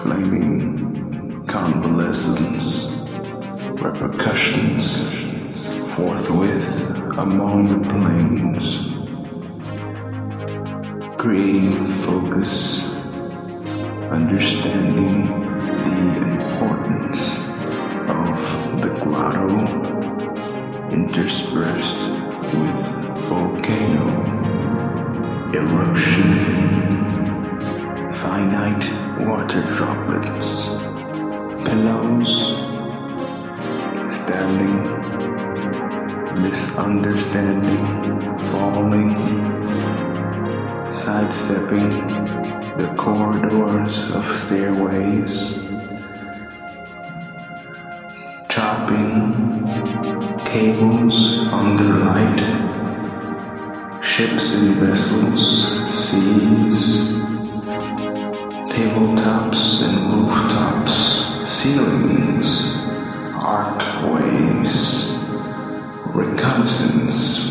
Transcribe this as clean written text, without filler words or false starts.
flaming convalescence, repercussions forthwith among the plains, creating focus, understanding the importance of the grotto interspersed with volcano eruption, finite water droplets, pillows, standing, misunderstanding, falling, sidestepping the corridors of stairways, chopping cables under light, ships and vessels, seas, tabletops and rooftops, ceilings, archways, reconnaissance